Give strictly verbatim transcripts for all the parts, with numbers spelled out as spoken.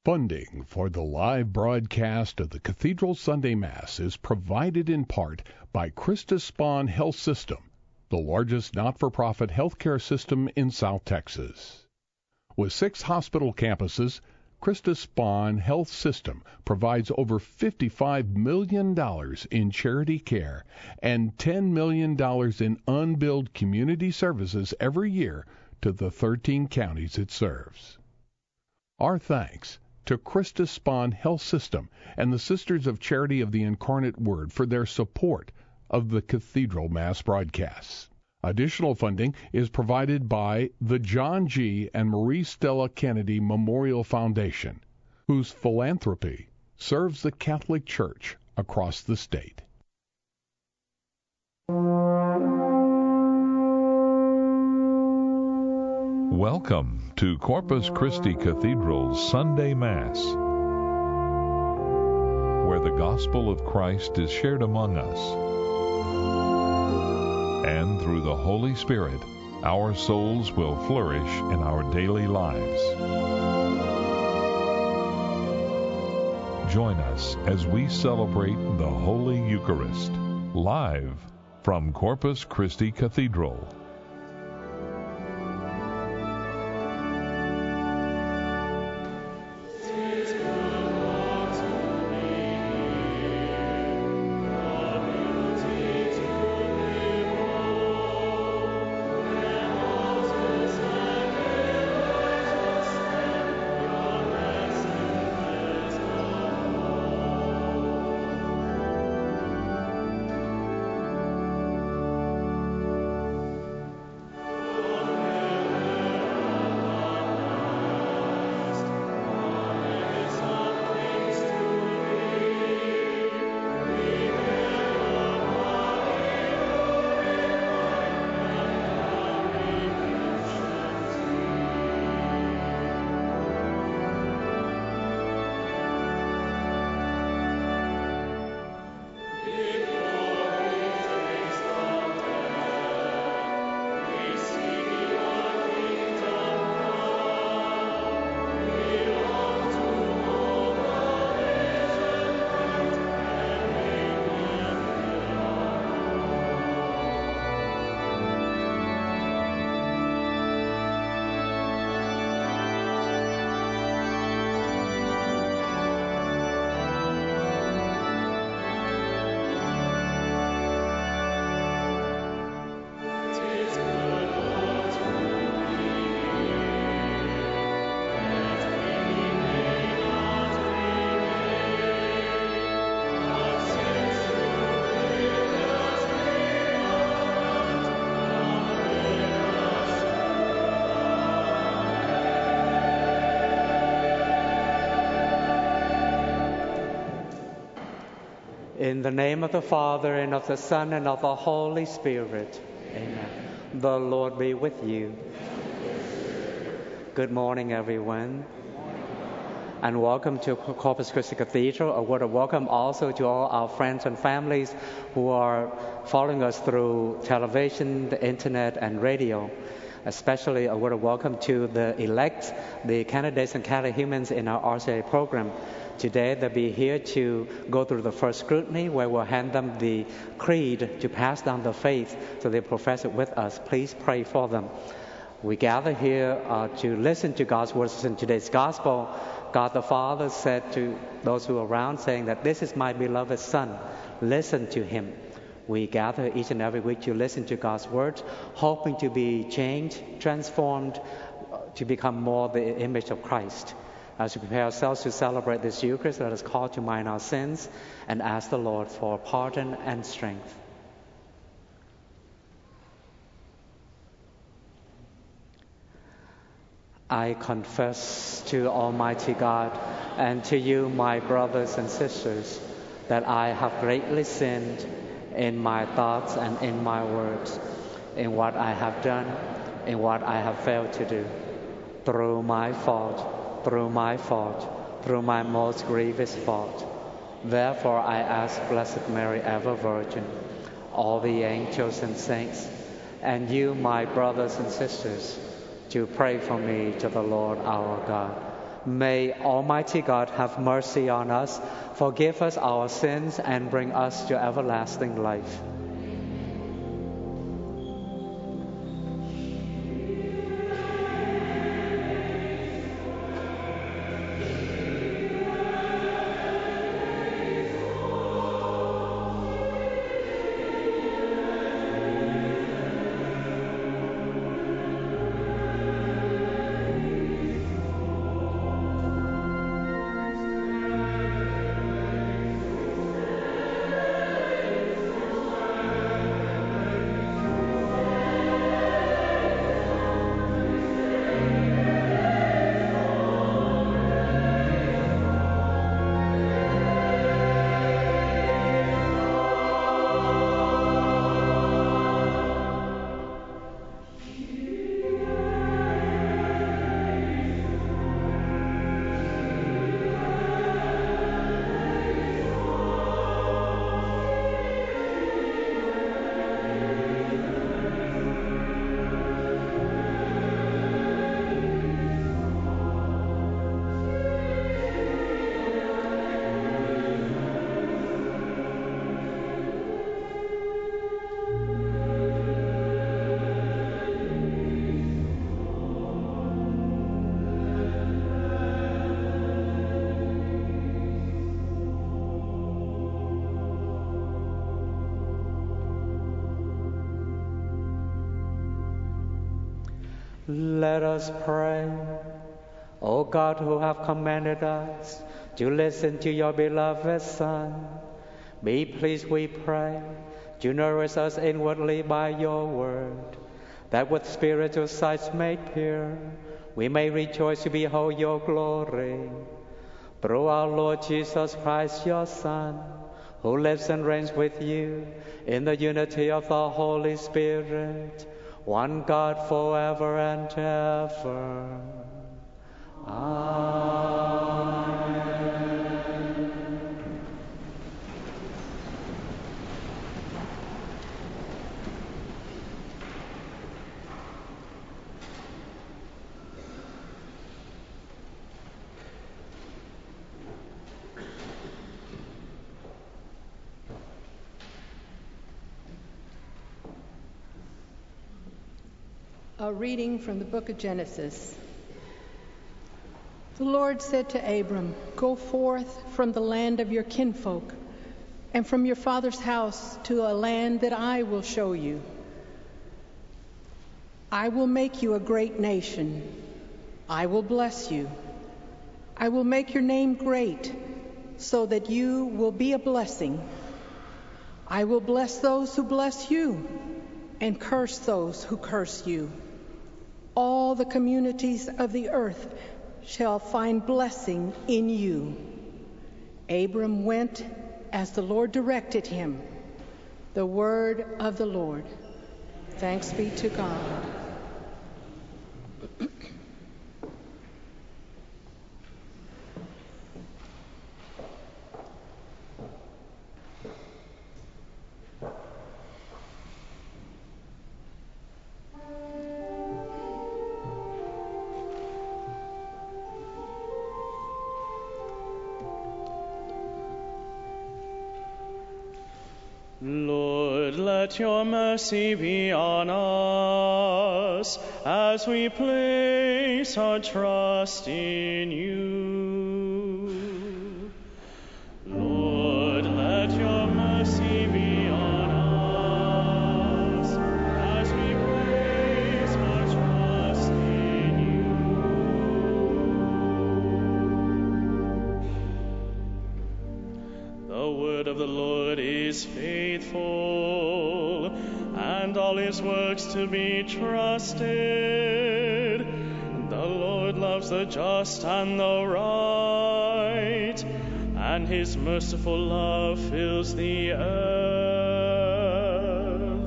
Funding for the live broadcast of the Cathedral Sunday Mass is provided in part by Christus Spohn Health System, the largest not-for-profit healthcare system in South Texas. With six hospital campuses, Christus Spohn Health System provides over fifty-five million dollars in charity care and ten million dollars in unbilled community services every year to the thirteen counties it serves. Our thanks to Christus Spohn Health System and the Sisters of Charity of the Incarnate Word for their support of the Cathedral Mass broadcasts. Additional funding is provided by the John G. and Marie Stella Kennedy Memorial Foundation, whose philanthropy serves the Catholic Church across the state. Welcome to Corpus Christi Cathedral's Sunday Mass, where the gospel of Christ is shared among us. And through the Holy Spirit, our souls will flourish in our daily lives. Join us as we celebrate the Holy Eucharist, live from Corpus Christi Cathedral. In the name of the Father, and of the Son, and of the Holy Spirit. Amen. The Lord be with you. Good morning, everyone. And welcome to Corpus Christi Cathedral. A word of welcome also to all our friends and families who are following us through television, the internet, and radio. Especially a word of welcome to the elect, the candidates and catechumens in our R C I program. Today they'll be here to go through the first scrutiny, where we'll hand them the creed to pass down the faith so they profess it with us. Please pray for them. We gather here uh, to listen to God's words in today's gospel. God the Father said to those who are around, saying that this is my beloved Son. Listen to him. We gather each and every week to listen to God's word, hoping to be changed, transformed, to become more the image of Christ. As we prepare ourselves to celebrate this Eucharist, let us call to mind our sins and ask the Lord for pardon and strength. I confess to Almighty God and to you, my brothers and sisters, that I have greatly sinned in my thoughts and in my words, in what I have done, in what I have failed to do, through my fault, through my fault, through my most grievous fault. Therefore I ask Blessed Mary, ever Virgin, all the angels and saints, and you, my brothers and sisters, to pray for me to the Lord our God. May Almighty God have mercy on us, forgive us our sins, and bring us to everlasting life. Let us pray. O God, who have commanded us to listen to your beloved Son, be pleased, we pray, to nourish us inwardly by your word, that with spiritual sight made pure, we may rejoice to behold your glory. Through our Lord Jesus Christ, your Son, who lives and reigns with you in the unity of the Holy Spirit, one God forever and ever. Amen. A reading from the book of Genesis. The Lord said to Abram, "Go forth from the land of your kinfolk and from your father's house to a land that I will show you. I will make you a great nation. I will bless you. I will make your name great, so that you will be a blessing. I will bless those who bless you, and curse those who curse you. All the communities of the earth shall find blessing in you." Abram went as the Lord directed him. The word of the Lord. Thanks be to God. Lord, let your mercy be on us as we place our trust in you. Lord, let your mercy be on us as we place our trust in you. The word of the Lord is faithful, and all his works to be trusted. The Lord loves the just and the right, and his merciful love fills the earth.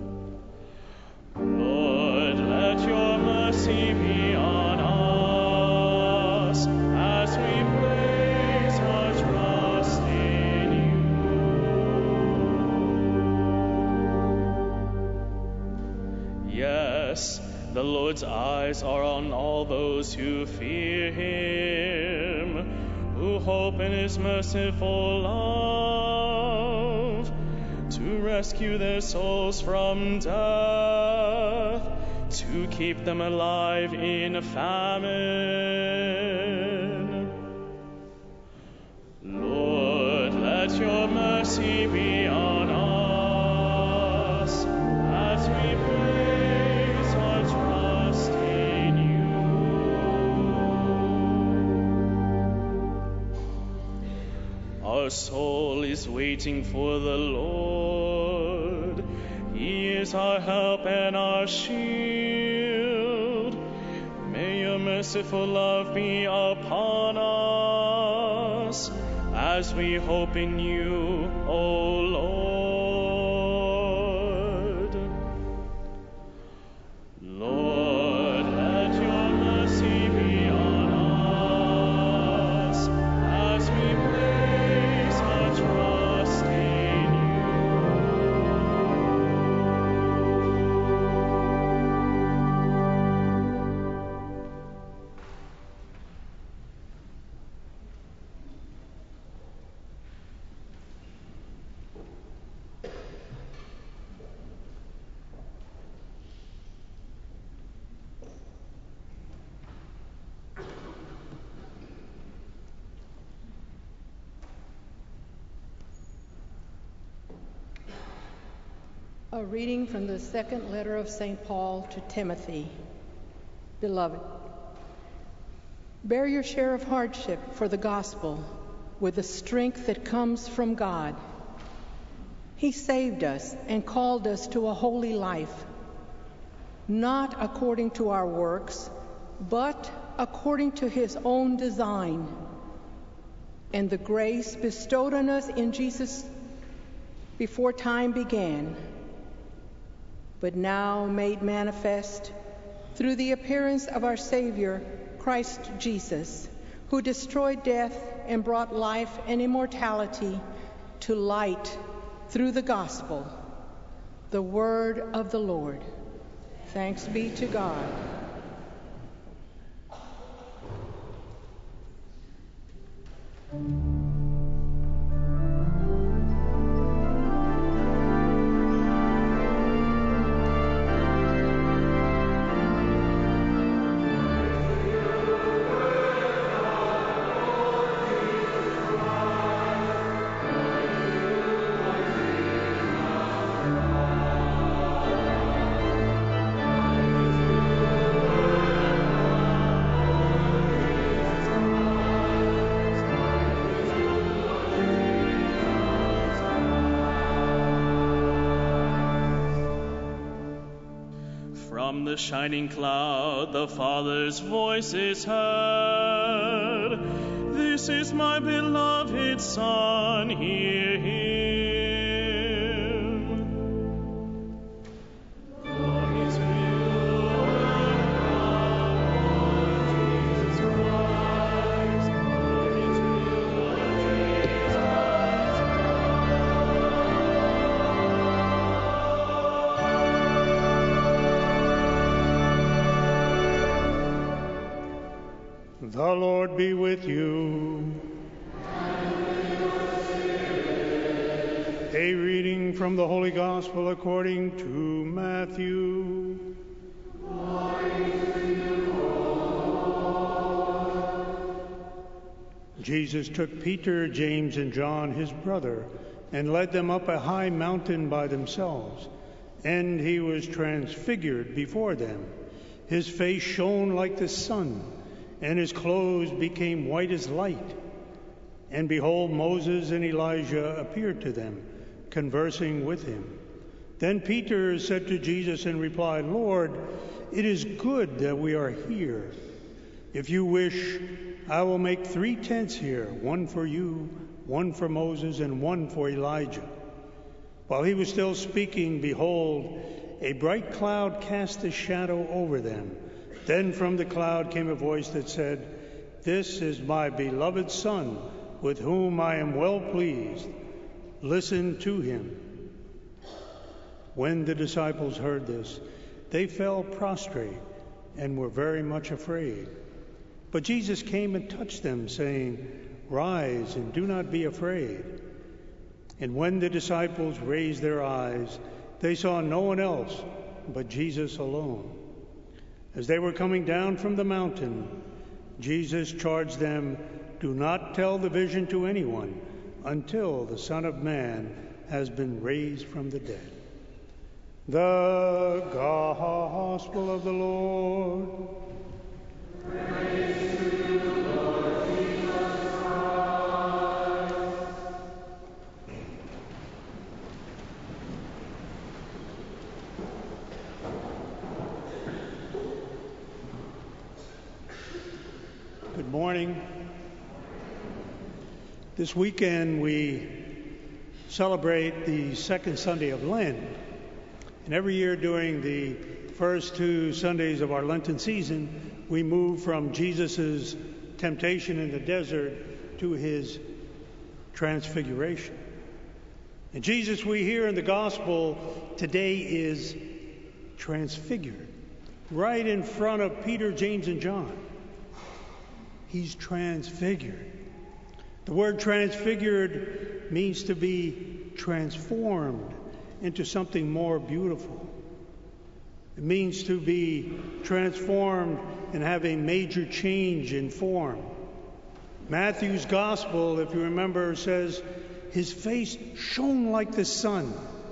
Lord, let your mercy be on us as we place our trust in you. Yes, The Lord's eyes are on all those who fear him, who hope in his merciful love, to rescue their souls from death, to keep them alive in famine. Lord, let your mercy be on us as we place our trust in you. Our soul is waiting for the Lord. He is our help and our shield. May your merciful love be upon us as we hope in you, O Lord. Lord, let your mercy be on us as we place our trust in you. A reading from the second letter of Saint Paul to Timothy. Beloved, bear your share of hardship for the gospel with the strength that comes from God. He saved us and called us to a holy life, not according to our works, but according to his own design and the grace bestowed on us in Jesus before time began, but now made manifest through the appearance of our Savior, Christ Jesus, who destroyed death and brought life and immortality to light through the gospel, the word of the Lord. Thanks be to God. From the shining cloud, the Father's voice is heard. This is my beloved Son, hear him. For his will and power, Jesus Christ, for his will, Jesus The Lord be with you. And with your spirit. A reading from the Holy Gospel according to Matthew. Glory to you, Lord. Jesus took Peter, James, and John, his brother, and led them up a high mountain by themselves. And he was transfigured before them. His face shone like the sun, and his clothes became white as light. And behold, Moses and Elijah appeared to them, conversing with him. Then Peter said to Jesus in reply, Lord, it is good that we are here. If you wish, I will make three tents here, one for you, one for Moses, and one for Elijah. While he was still speaking, behold, a bright cloud cast a shadow over them. Then from the cloud came a voice that said, This is my beloved Son, with whom I am well pleased. Listen to him. When the disciples heard this, they fell prostrate and were very much afraid. But Jesus came and touched them, saying, "Rise and do not be afraid." And when the disciples raised their eyes, they saw no one else but Jesus alone. As they were coming down from the mountain, Jesus charged them, "Do not tell the vision to anyone until the Son of Man has been raised from the dead." The Gospel of the Lord. Praise to you, Lord Jesus Christ. Good morning. This weekend we celebrate the second Sunday of Lent. And every year during the first two Sundays of our Lenten season, we move from Jesus' temptation in the desert to his transfiguration. And Jesus, we hear in the gospel today, is transfigured right in front of Peter, James, and John. He's transfigured. The word transfigured means to be transformed into something more beautiful. It means to be transformed and have a major change in form. Matthew's gospel, if you remember, says his face shone like the sun,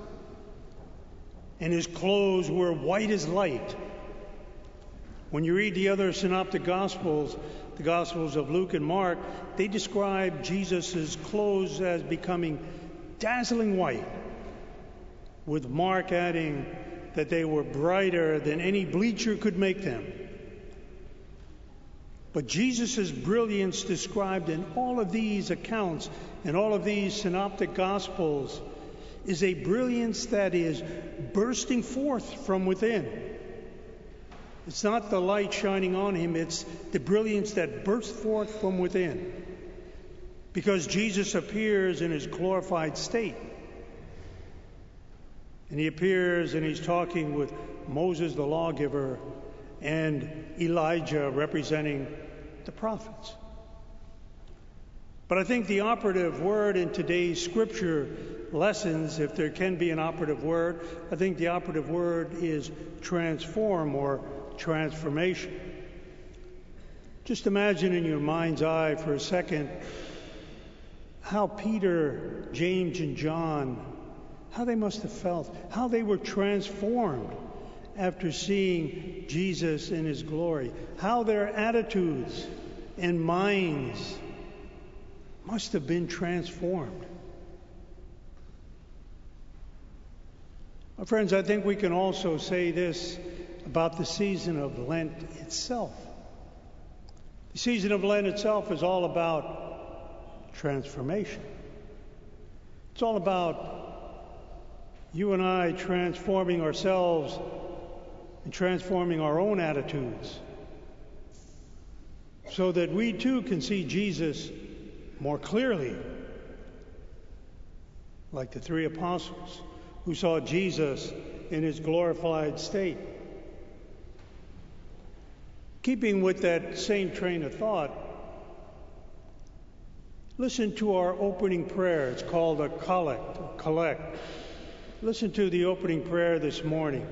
and his clothes were white as light. When you read the other synoptic gospels, the gospels of Luke and Mark, they describe Jesus' clothes as becoming dazzling white, with Mark adding that they were brighter than any bleacher could make them. But Jesus' brilliance described in all of these accounts, in all of these synoptic gospels, is a brilliance that is bursting forth from within. It's not the light shining on him, it's the brilliance that bursts forth from within. Because Jesus appears in his glorified state. And he appears and he's talking with Moses the lawgiver and Elijah representing the prophets. But I think the operative word in today's scripture lessons, if there can be an operative word, I think the operative word is transform or transformation. Just imagine in your mind's eye for a second how Peter, James, and John, how they must have felt, how they were transformed after seeing Jesus in his glory, how their attitudes and minds must have been transformed. My friends, I think we can also say this about the season of Lent itself. The season of Lent itself is all about transformation. It's all about you and I transforming ourselves and transforming our own attitudes so that we too can see Jesus more clearly, like the three apostles who saw Jesus in his glorified state. Keeping with that same train of thought, listen to our opening prayer. It's called a collect, or collect. Listen to the opening prayer this morning.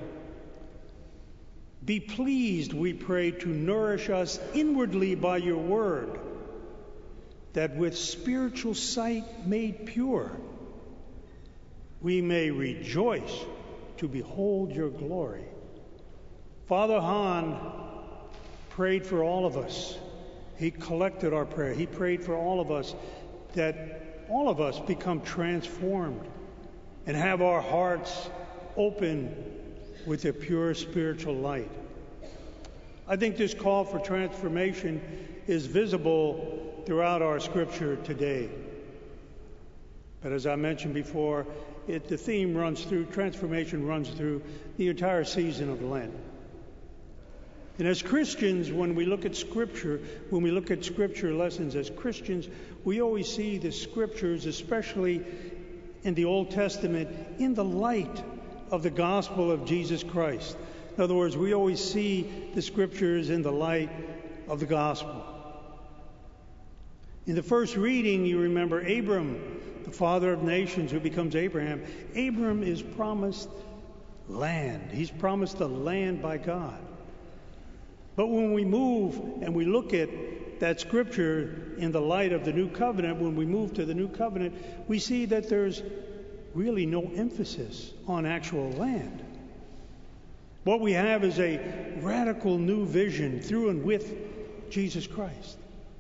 Be pleased, we pray, to nourish us inwardly by your word, that with spiritual sight made pure, we may rejoice to behold your glory. Father Hahn prayed for all of us. He collected our prayer. He prayed for all of us, that all of us become transformed and have our hearts open with a pure spiritual light. I think this call for transformation is visible throughout our scripture today. But as I mentioned before, it, the theme runs through, transformation runs through the entire season of Lent. And as Christians, when we look at Scripture, when we look at Scripture lessons as Christians, we always see the Scriptures, especially in the Old Testament, in the light of the gospel of Jesus Christ. In other words, we always see the Scriptures in the light of the gospel. In the first reading, you remember Abram, the father of nations who becomes Abraham. Abram is promised land. He's promised a land by God. But when we move and we look at that Scripture in the light of the New Covenant, when we move to the New Covenant, we see that there's really no emphasis on actual land. What we have is a radical new vision through and with Jesus Christ.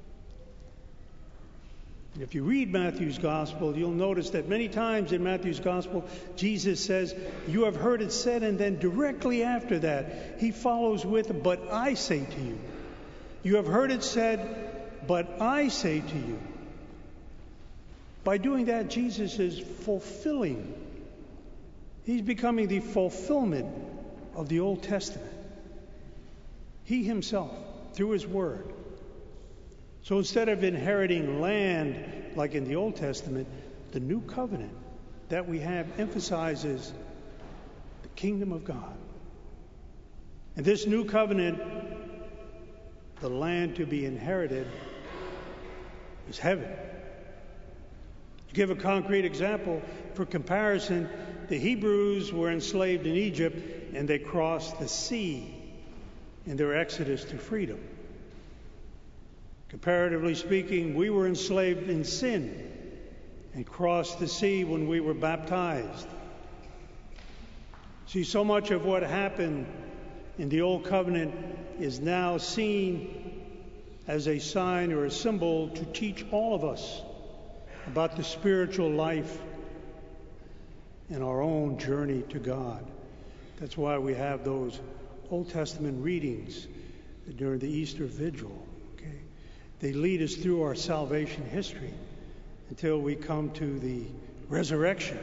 And if you read Matthew's Gospel, you'll notice that many times in Matthew's Gospel, Jesus says, "You have heard it said," and then directly after that, he follows with, "But I say to you." You have heard it said, "But I say to you." By doing that, Jesus is fulfilling. He's becoming the fulfillment of the Old Testament. He himself, through his word. So instead of inheriting land like in the Old Testament, the New Covenant that we have emphasizes the kingdom of God. And this New Covenant, the land to be inherited, is heaven. To give a concrete example, for comparison, the Hebrews were enslaved in Egypt and they crossed the sea in their exodus to freedom. Comparatively speaking, we were enslaved in sin and crossed the sea when we were baptized. See, so much of what happened in the Old Covenant is now seen as a sign or a symbol to teach all of us about the spiritual life and our own journey to God. That's why we have those Old Testament readings during the Easter Vigil. Okay? They lead us through our salvation history until we come to the resurrection.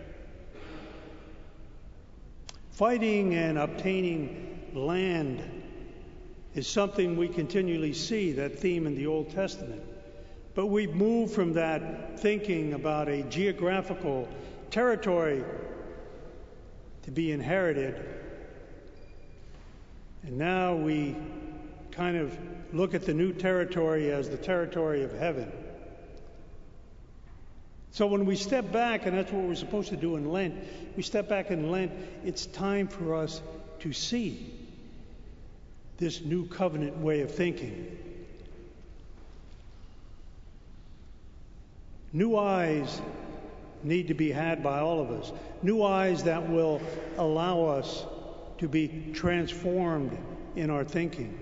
Fighting and obtaining land is something we continually see, that theme in the Old Testament. But we've moved from that thinking about a geographical territory to be inherited. And now we kind of look at the new territory as the territory of heaven. So when we step back, and that's what we're supposed to do in Lent, we step back in Lent, it's time for us to see this new covenant way of thinking. New eyes need to be had by all of us. New eyes that will allow us to be transformed in our thinking.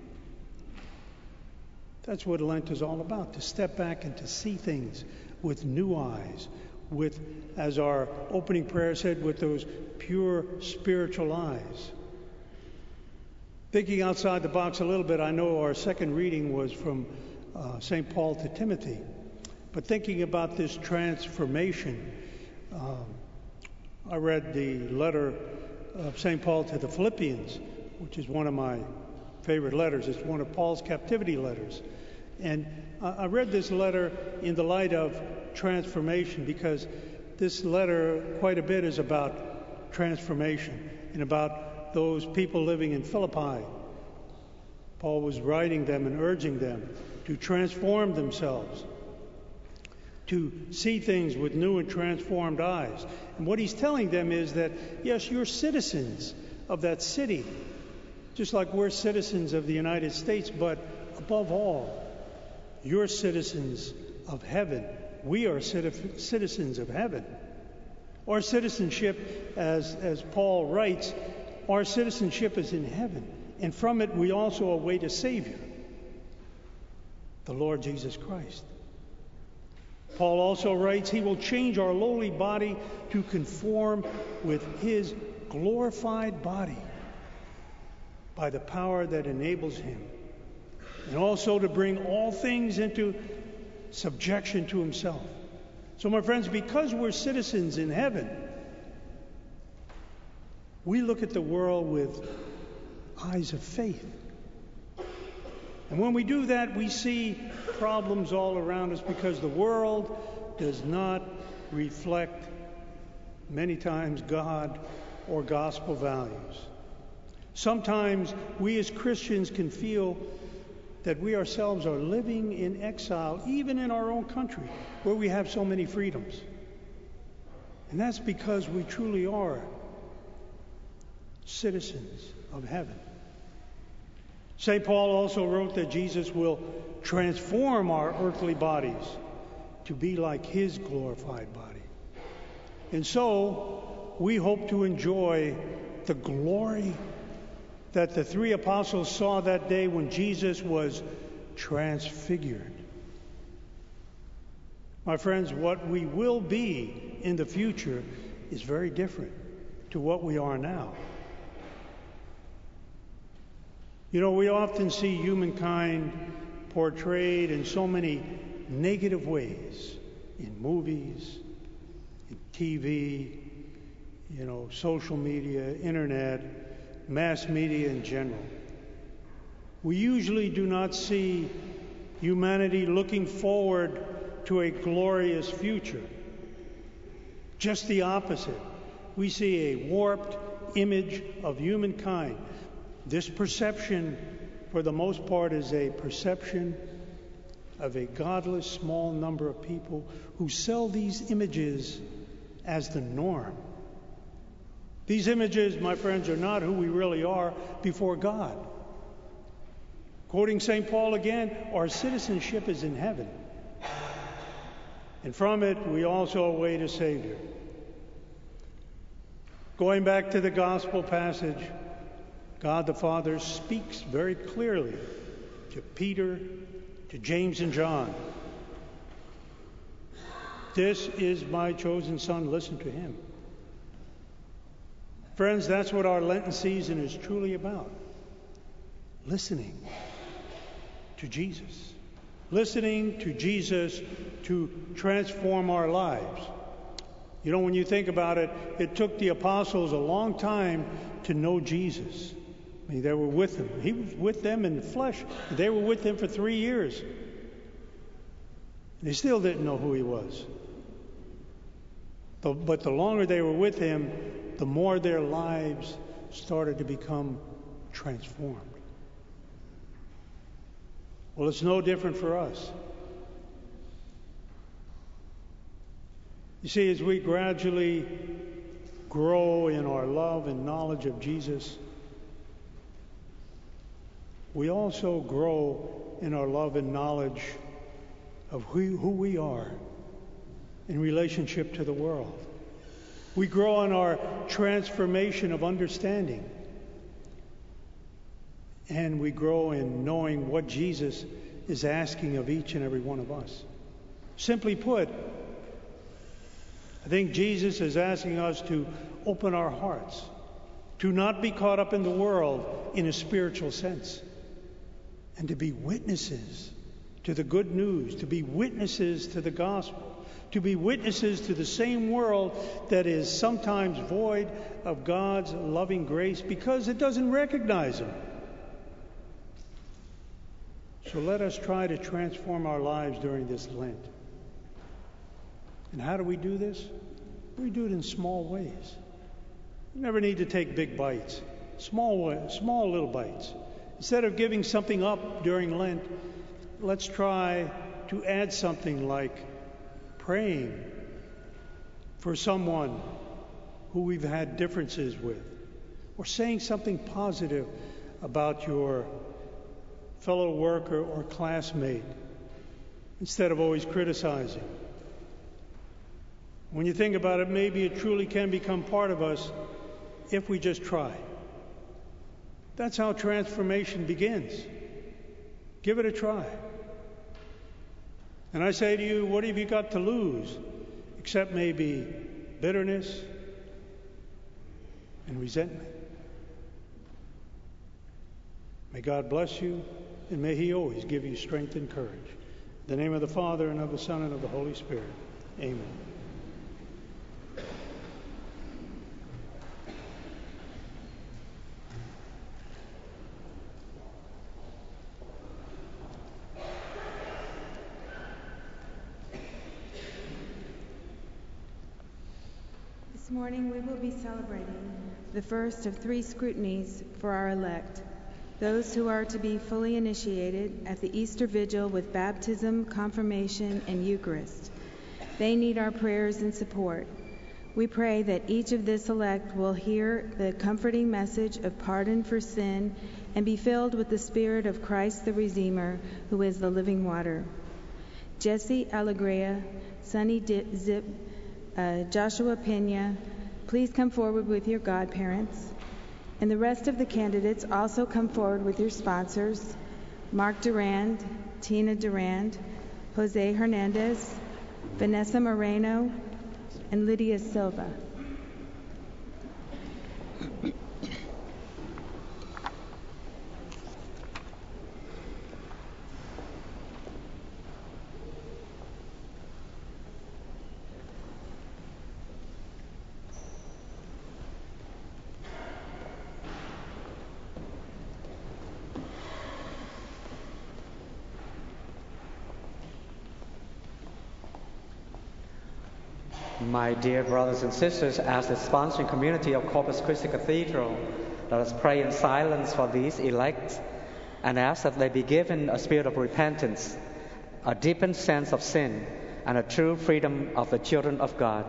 That's what Lent is all about, to step back and to see things with new eyes, with, as our opening prayer said, with those pure spiritual eyes. Thinking outside the box a little bit, I know our second reading was from uh, Saint Paul to Timothy. But thinking about this transformation, um, I read the letter of Saint Paul to the Philippians, which is one of my favorite letters. It's one of Paul's captivity letters. And I read this letter in the light of transformation, because this letter quite a bit is about transformation and about those people living in Philippi. Paul was writing them and urging them to transform themselves, to see things with new and transformed eyes. And what he's telling them is that, yes, you're citizens of that city, just like we're citizens of the United States, but above all, you're citizens of heaven. We are citizens of heaven. Our citizenship, as, as Paul writes, our citizenship is in heaven. And from it, we also await a Savior, the Lord Jesus Christ. Paul also writes, he will change our lowly body to conform with his glorified body by the power that enables him, and also to bring all things into subjection to himself. So, my friends, because we're citizens in heaven, we look at the world with eyes of faith. And when we do that, we see problems all around us, because the world does not reflect many times God or gospel values. Sometimes we as Christians can feel that we ourselves are living in exile, even in our own country, where we have so many freedoms. And that's because we truly are citizens of heaven. Saint Paul also wrote that Jesus will transform our earthly bodies to be like his glorified body. And so we hope to enjoy the glory that the three apostles saw that day when Jesus was transfigured. My friends, what we will be in the future is very different to what we are now. You know, we often see humankind portrayed in so many negative ways, in movies, in T V, you know, social media, internet, mass media in general. We usually do not see humanity looking forward to a glorious future. Just the opposite. We see a warped image of humankind. This perception, for the most part, is a perception of a godless small number of people who sell these images as the norm. These images, my friends, are not who we really are before God. Quoting Saint Paul again, our citizenship is in heaven. And from it, we also await a Savior. Going back to the gospel passage, God the Father speaks very clearly to Peter, to James and John. This is my chosen son, listen to him. Friends, that's what our Lenten season is truly about. Listening to Jesus. Listening to Jesus to transform our lives. You know, when you think about it, it took the apostles a long time to know Jesus. I mean, they were with him. He was with them in the flesh. They were with him for three years. They still didn't know who he was. But the longer they were with him, the more their lives started to become transformed. Well, it's no different for us. You see, as we gradually grow in our love and knowledge of Jesus, we also grow in our love and knowledge of who, who we are in relationship to the world. We grow in our transformation of understanding. And we grow in knowing what Jesus is asking of each and every one of us. Simply put, I think Jesus is asking us to open our hearts, to not be caught up in the world in a spiritual sense, and to be witnesses to the good news, to be witnesses to the gospel, to be witnesses to the same world that is sometimes void of God's loving grace because it doesn't recognize Him. So let us try to transform our lives during this Lent. And how do we do this? We do it in small ways. You never need to take big bites. Small, small little bites. Instead of giving something up during Lent, let's try to add something like praying for someone who we've had differences with, or saying something positive about your fellow worker or classmate instead of always criticizing. When you think about it, maybe it truly can become part of us if we just try. That's how transformation begins. Give it a try. And I say to you, what have you got to lose except maybe bitterness and resentment? May God bless you, and may He always give you strength and courage. In the name of the Father, and of the Son, and of the Holy Spirit. Amen. This morning we will be celebrating the first of three scrutinies for our elect, those who are to be fully initiated at the Easter Vigil with baptism, confirmation, and Eucharist. They need our prayers and support. We pray that each of this elect will hear the comforting message of pardon for sin and be filled with the Spirit of Christ the Redeemer, who is the living water. Jesse Alegria, Sonny D- Zip, uh, Joshua Pena, please come forward with your godparents. And the rest of the candidates also come forward with your sponsors, Mark Durand, Tina Durand, Jose Hernandez, Vanessa Moreno, and Lydia Silva. My dear brothers and sisters, as the sponsoring community of Corpus Christi Cathedral, let us pray in silence for these elect and ask that they be given a spirit of repentance, a deepened sense of sin, and a true freedom of the children of God.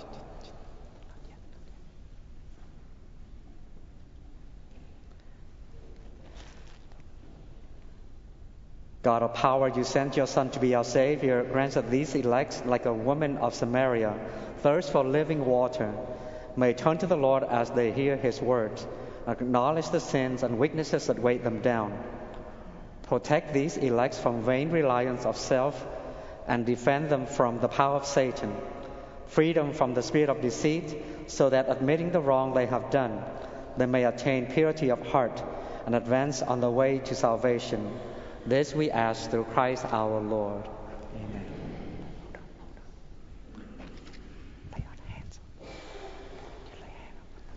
God of power, you sent your Son to be our Savior. Grant that these elect, like a woman of Samaria, thirst for living water, may turn to the Lord as they hear His words, acknowledge the sins and weaknesses that weigh them down. Protect these elect from vain reliance of self and defend them from the power of Satan. Freedom from the spirit of deceit, so that admitting the wrong they have done, they may attain purity of heart and advance on the way to salvation. This we ask through Christ our Lord. Amen. Lay on hands. You lay hands on them.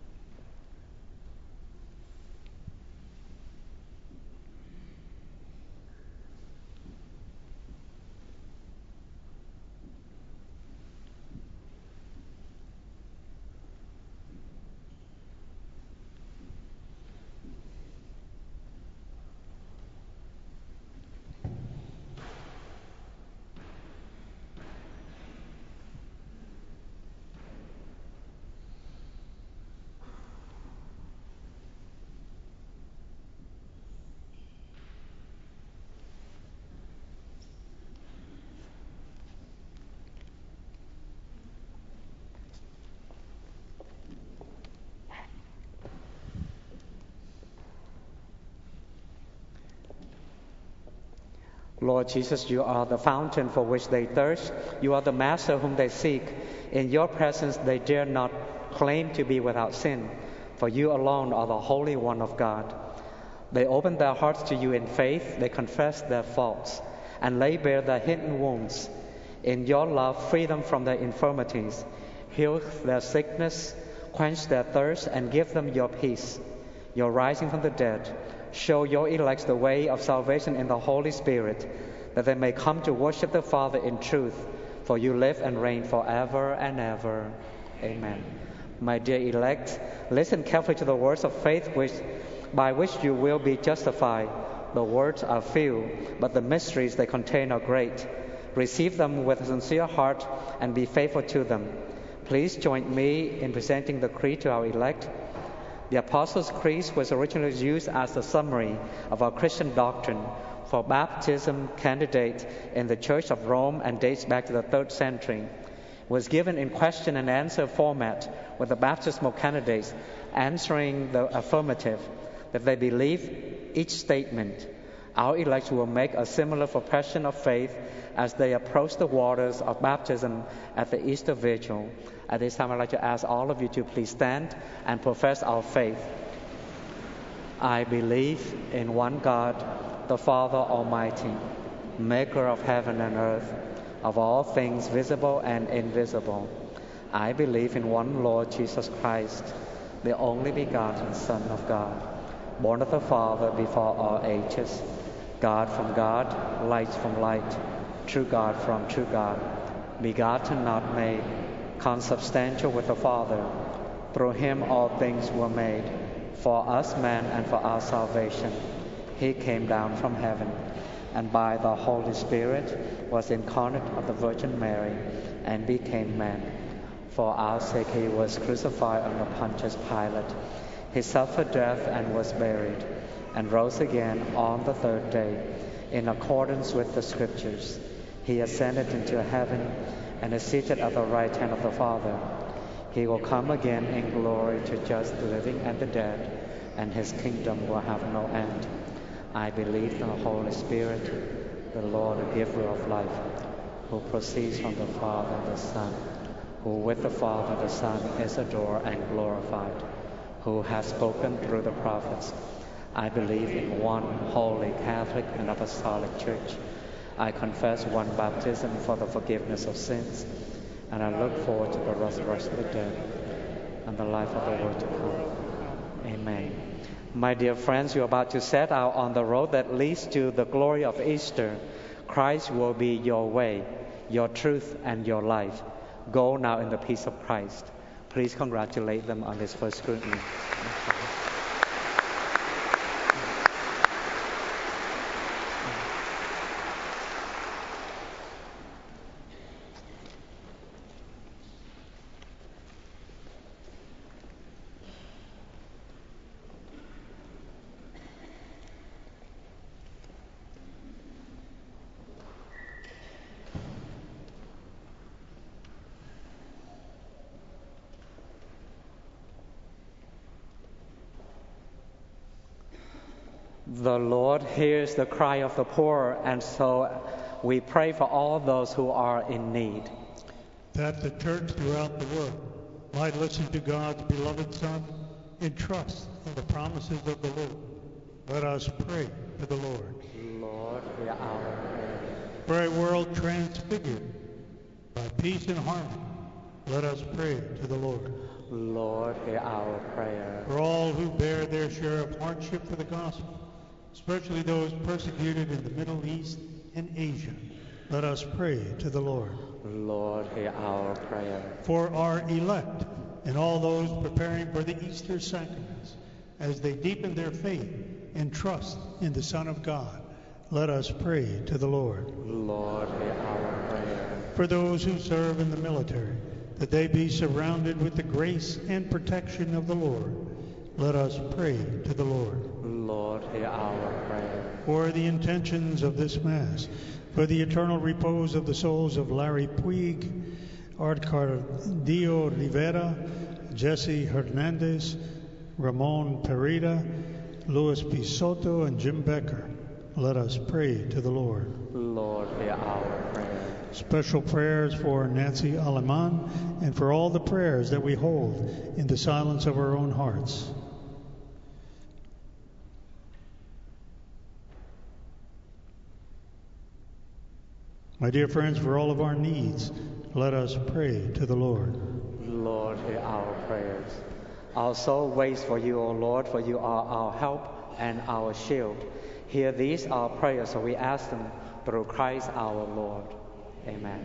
Lord Jesus, you are the fountain for which they thirst. You are the Master whom they seek. In your presence they dare not claim to be without sin, for you alone are the Holy One of God. They open their hearts to you in faith. They confess their faults and lay bare their hidden wounds. In your love, free them from their infirmities, heal their sickness, quench their thirst, and give them your peace. Your rising from the dead, show your elect the way of salvation in the Holy Spirit, that they may come to worship the Father in truth, for you live and reign forever and ever. Amen. My dear elect, listen carefully to the words of faith which, by which you will be justified. The words are few, but the mysteries they contain are great. Receive them with a sincere heart and be faithful to them. Please join me in presenting the creed to our elect. The Apostles' Creed was originally used as a summary of our Christian doctrine for baptism candidate in the Church of Rome and dates back to the third century. It was given in question and answer format, with the baptismal candidates answering the affirmative that they believe each statement. Our elect will make a similar profession of faith as they approach the waters of baptism at the Easter Vigil. At this time, I'd like to ask all of you to please stand and profess our faith. I believe in one God, the Father Almighty, maker of heaven and earth, of all things visible and invisible. I believe in one Lord Jesus Christ, the only begotten Son of God, born of the Father before all ages, God from God, light from light, true God from true God, begotten, not made, consubstantial with the Father, Through him all things were made. For us men and for our salvation, he came down from heaven, and by the Holy Spirit was incarnate of the Virgin Mary, and became man. For our sake he was crucified under Pontius Pilate. He suffered death and was buried, and rose again on the third day, in accordance with the Scriptures. He ascended into heaven, and is seated at the right hand of the Father. He will come again in glory to judge the living and the dead, and his kingdom will have no end. I believe in the Holy Spirit, the Lord, the giver of life, who proceeds from the Father and the Son, who with the Father and the Son is adored and glorified, who has spoken through the prophets. I believe in one holy, Catholic, and apostolic church. I confess one baptism for the forgiveness of sins, and I look forward to the resurrection of the dead and the life of the world to come. Amen. My dear friends, you're about to set out on the road that leads to the glory of Easter. Christ will be your way, your truth, and your life. Go now in the peace of Christ. Please congratulate them on this first scrutiny. The Lord hears the cry of the poor, and so we pray for all those who are in need. That the church throughout the world might listen to God's beloved Son and trust in the promises of the Lord. Let us pray to the Lord. Lord, hear our prayer. For a world transfigured by peace and harmony, let us pray to the Lord. Lord, hear our prayer. For all who bear their share of hardship for the gospel, especially those persecuted in the Middle East and Asia, let us pray to the Lord. Lord, hear our prayer. For our elect and all those preparing for the Easter sacraments, as they deepen their faith and trust in the Son of God, let us pray to the Lord. Lord, hear our prayer. For those who serve in the military, that they be surrounded with the grace and protection of the Lord, let us pray to the Lord. Lord, hear our prayer. For the intentions of this Mass, for the eternal repose of the souls of Larry Puig, Arcadio Rivera, Jesse Hernandez, Ramon Pereda, Luis Pisoto, and Jim Becker, let us pray to the Lord. Lord, hear our prayer. Special prayers for Nancy Aleman and for all the prayers that we hold in the silence of our own hearts. My dear friends, for all of our needs, let us pray to the Lord. Lord, hear our prayers. Our soul waits for you, O Lord, for you are our help and our shield. Hear these our prayers, so we ask them through Christ our Lord. Amen.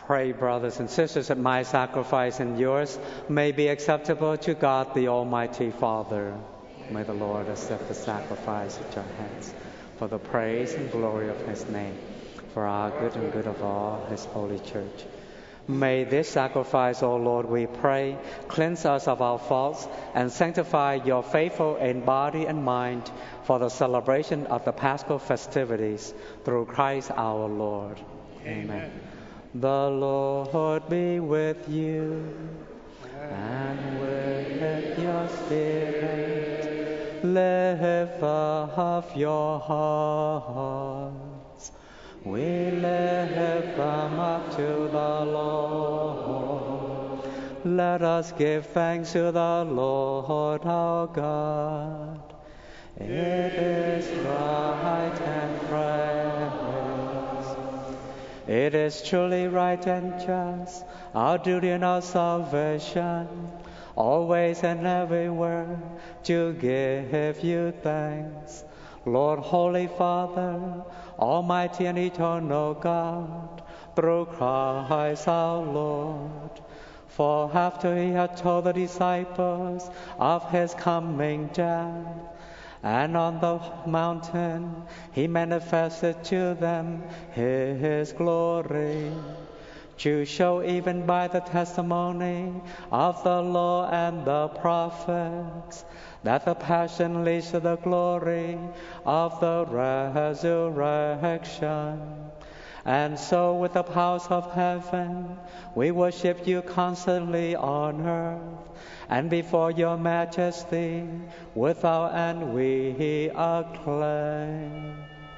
Pray, brothers and sisters, that my sacrifice and yours may be acceptable to God, the Almighty Father. May the Lord accept the sacrifice at your hands for the praise and glory of his name, for our good and good of all his holy church. May this sacrifice, O Lord, we pray, cleanse us of our faults and sanctify your faithful in body and mind for the celebration of the Paschal festivities through Christ our Lord. Amen. Amen. The Lord be with you and with your spirit. Lift up your hearts. We lift them up to the Lord. Let us give thanks to the Lord our God. It is right and praise. It is truly right and just, our duty and our salvation, always and everywhere to give you thanks. Lord, Holy Father, Almighty and eternal God, through Christ our Lord. For after he had told the disciples of his coming death, and on the mountain he manifested to them his glory, to show even by the testimony of the law and the prophets that the passion leads to the glory of the resurrection. And so with the powers of heaven we worship you constantly on earth, and before your majesty without end we acclaim.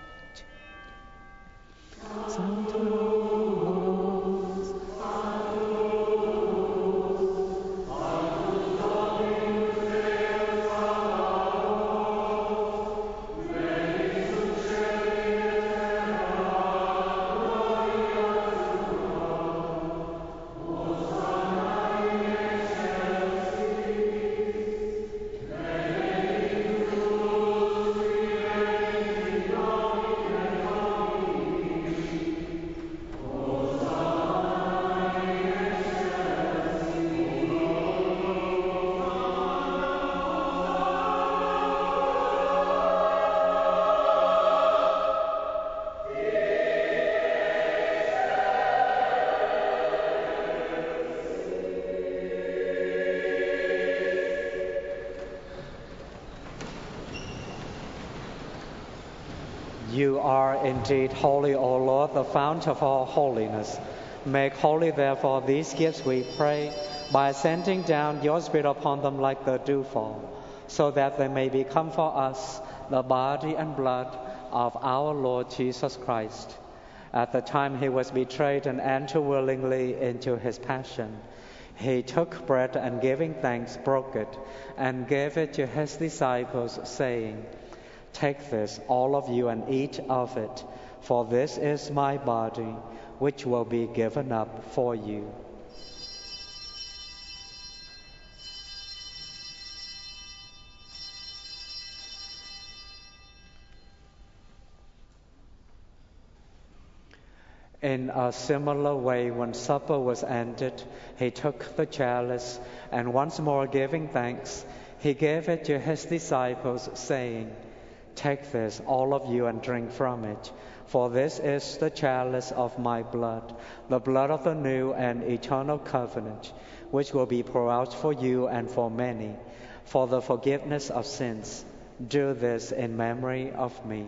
You are indeed holy, O Lord, the fount of all holiness. Make holy, therefore, these gifts, we pray, by sending down your Spirit upon them like the dewfall, so that they may become for us the body and blood of our Lord Jesus Christ. At the time he was betrayed and entered willingly into his passion, he took bread and, giving thanks, broke it and gave it to his disciples, saying, "Take this, all of you, and eat of it, for this is my body, which will be given up for you." In a similar way, when supper was ended, he took the chalice, and once more giving thanks, he gave it to his disciples, saying, "Take this, all of you, and drink from it, for this is the chalice of my blood, the blood of the new and eternal covenant, which will be poured out for you and for many, for the forgiveness of sins. Do this in memory of me."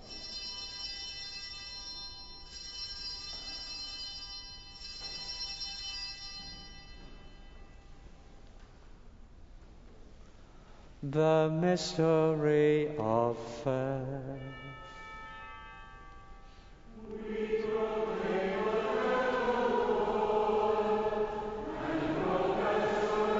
The mystery of faith. We proclaim the death of the Lord, and proclaim your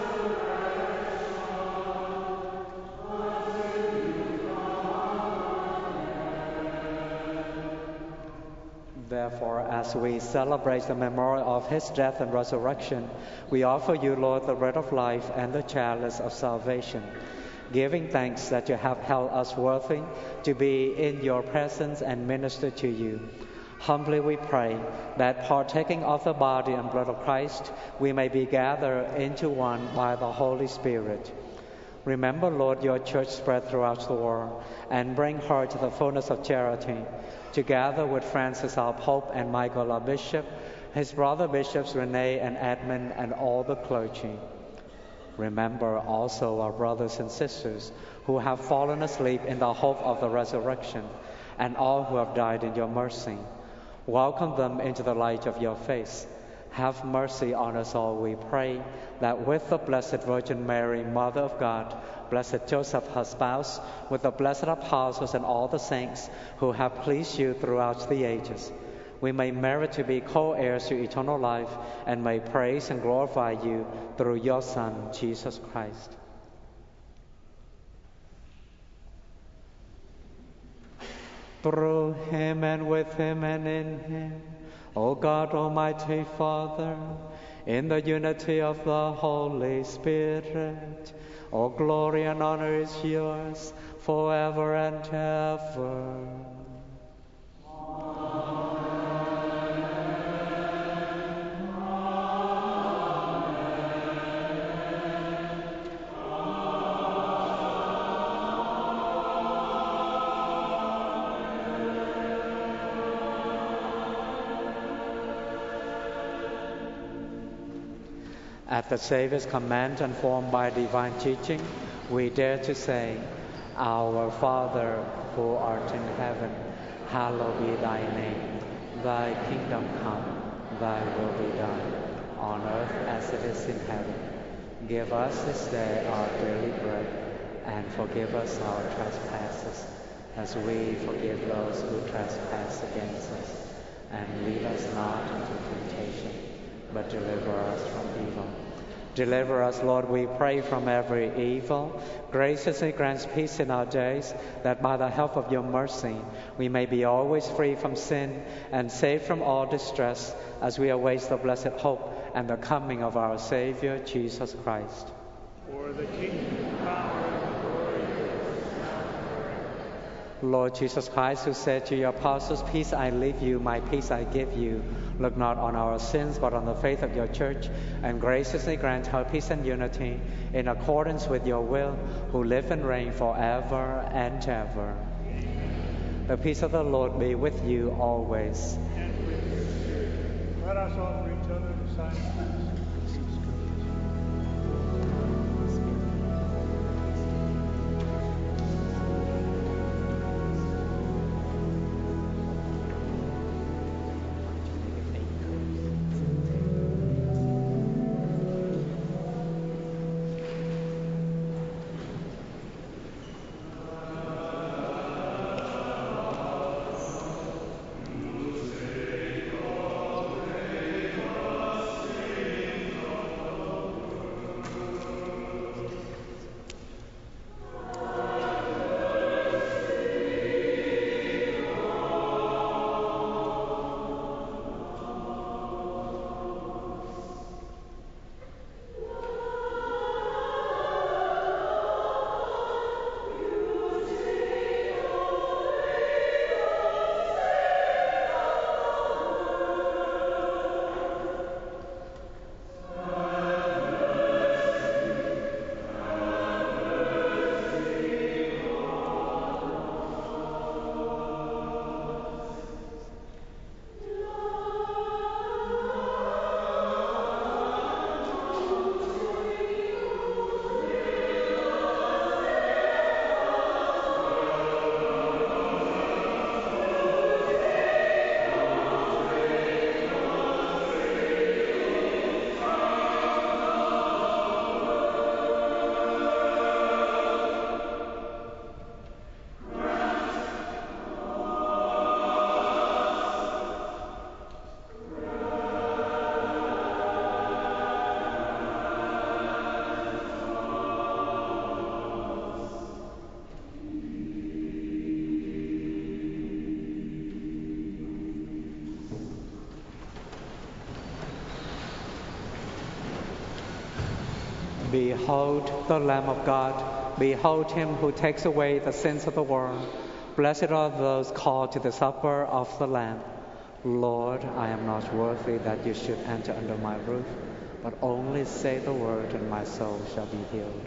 resurrection until you come again. Therefore, as we celebrate the memorial of his death and resurrection, we offer you, Lord, the bread of life and the chalice of salvation, giving thanks that you have held us worthy to be in your presence and minister to you. Humbly we pray that partaking of the body and blood of Christ, we may be gathered into one by the Holy Spirit. Remember, Lord, your church spread throughout the world, and bring her to the fullness of charity, together with Francis our Pope and Michael our Bishop, his brother bishops Rene and Edmund, and all the clergy. Remember also our brothers and sisters who have fallen asleep in the hope of the resurrection, and all who have died in your mercy. Welcome them into the light of your face. Have mercy on us all, we pray, that with the Blessed Virgin Mary, Mother of God, Blessed Joseph, her spouse, with the blessed apostles and all the saints who have pleased you throughout the ages, we may merit to be co-heirs to eternal life, and may praise and glorify you through your Son, Jesus Christ. Through him and with him and in him, O God, Almighty Father, in the unity of the Holy Spirit, all glory and honor is yours forever and ever. At the Savior's command and formed by divine teaching, we dare to say, Our Father, who art in heaven, hallowed be thy name. Thy kingdom come, thy will be done, on earth as it is in heaven. Give us this day our daily bread, and forgive us our trespasses, as we forgive those who trespass against us. And lead us not into temptation, but deliver us from evil. Deliver us, Lord, we pray, from every evil. Graciously grant peace in our days, that by the help of your mercy we may be always free from sin and saved from all distress, as we await the blessed hope and the coming of our Savior, Jesus Christ. For the kingdom, power, and glory. Lord Jesus Christ, who said to your apostles, Peace I leave you, my peace I give you, look not on our sins, but on the faith of your church, and graciously grant her peace and unity in accordance with your will, who live and reign forever and ever. Amen. The peace of the Lord be with you always. And with your spirit. Let us offer each other the sign of peace. Behold the Lamb of God. Behold him who takes away the sins of the world. Blessed are those called to the supper of the Lamb. Lord, I am not worthy that you should enter under my roof, but only say the word and my soul shall be healed.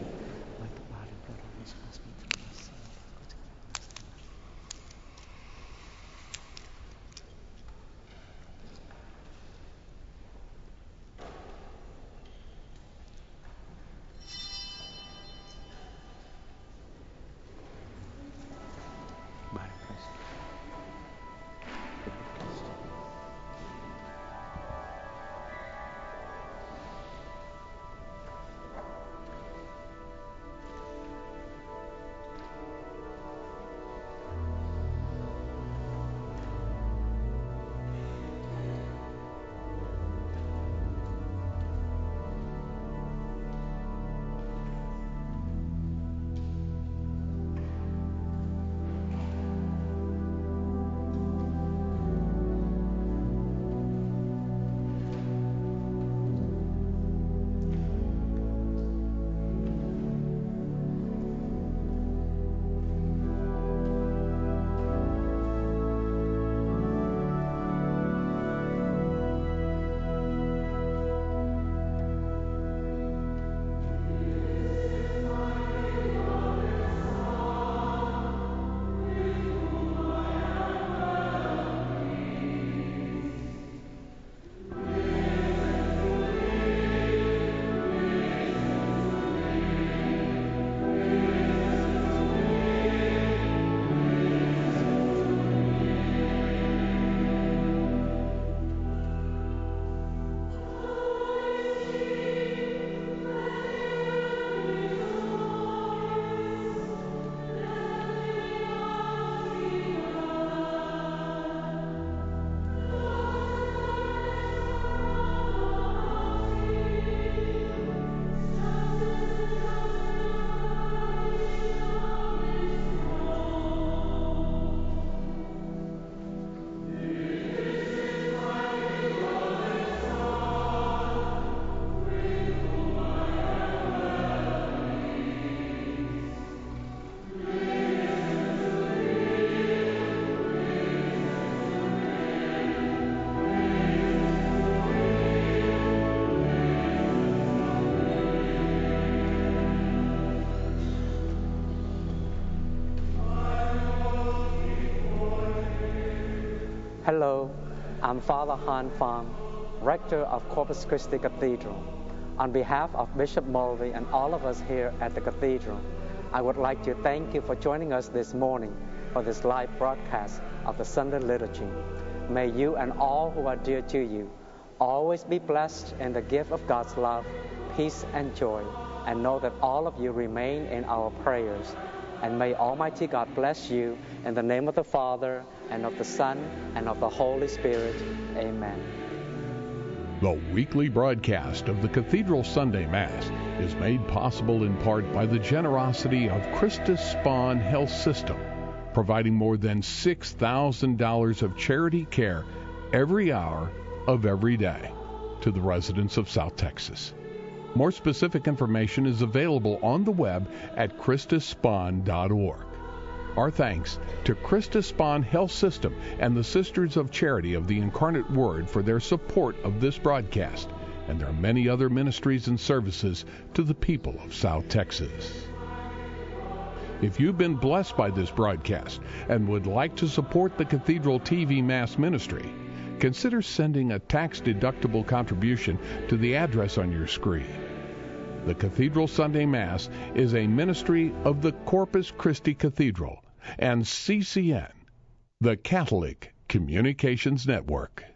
Hello, I'm Father Han Pham, Rector of Corpus Christi Cathedral. On behalf of Bishop Mulvey and all of us here at the Cathedral, I would like to thank you for joining us this morning for this live broadcast of the Sunday Liturgy. May you and all who are dear to you always be blessed in the gift of God's love, peace, and joy, and know that all of you remain in our prayers. And may Almighty God bless you in the name of the Father, and of the Son, and of the Holy Spirit. Amen. The weekly broadcast of the Cathedral Sunday Mass is made possible in part by the generosity of Christus Spohn Health System, providing more than six thousand dollars of charity care every hour of every day to the residents of South Texas. More specific information is available on the web at christus spohn dot org. Our thanks to Christus Spohn Health System and the Sisters of Charity of the Incarnate Word for their support of this broadcast and their many other ministries and services to the people of South Texas. If you've been blessed by this broadcast and would like to support the Cathedral T V Mass Ministry, consider sending a tax-deductible contribution to the address on your screen. The Cathedral Sunday Mass is a ministry of the Corpus Christi Cathedral and C C N, the Catholic Communications Network.